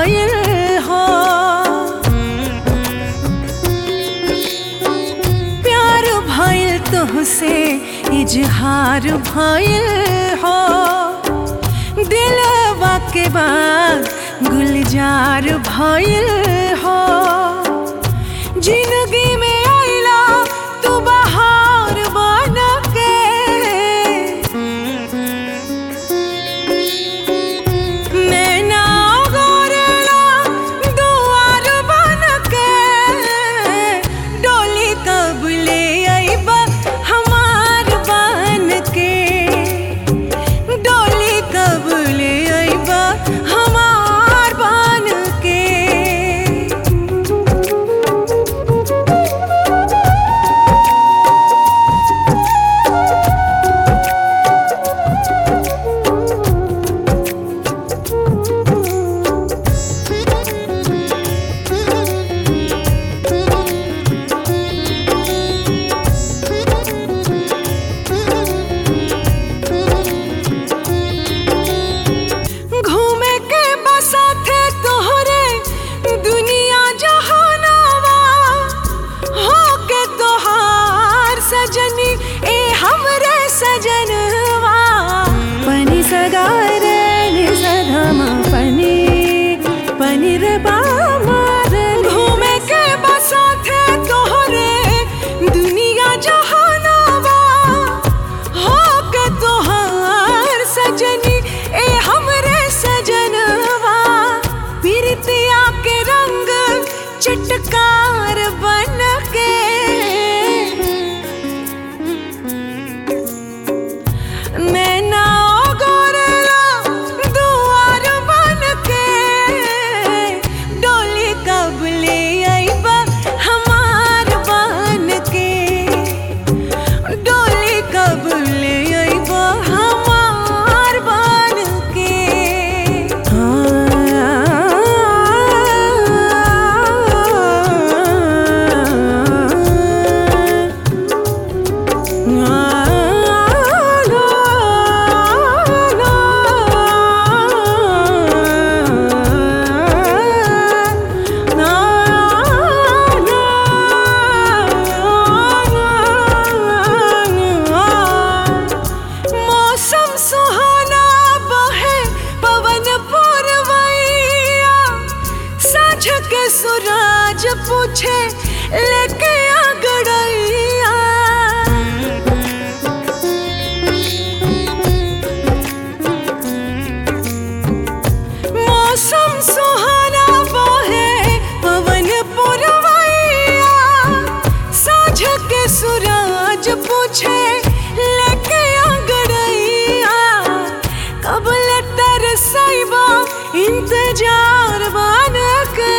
भइल हो। प्यार भइल तुहसे इजहार भइल हो। दिलवा के बाद गुलजार भइल हो। जिंदगी में आइला तू बहार बन के। नैना गोरेला दुआर बन के। डोली कब ले आइबा हमार बन के। डोली कब ले आइबा हमार बन के। सजनवा पनी सगारे नि सधमा पनी रे बामार। घूमे के बसाथे तोहरे दुनिया जहानवा। हो के तोहार सजनी ए हमरे सजनवा। प्रीतिया के रंग चटकार बन के। नैना गोरेला दुआर बन के। डोली कब ले आइबा हमार बन के। डोली कब ले आइबा हमार बन के। सुहाना बहे पवन पुरवैया। साँझ के सूरज पूछे लेके आ गड़ैया। मौसम सुहाना बहे पवन पुरवैया। साँझ के सूरज पूछे लेके आ गड़ैया। कब ले तरसैबा इंतजार बन के।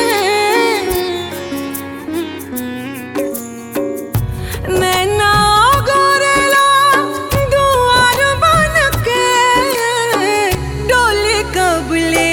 नैना गोरेला दुआर बन के। डोली कब ले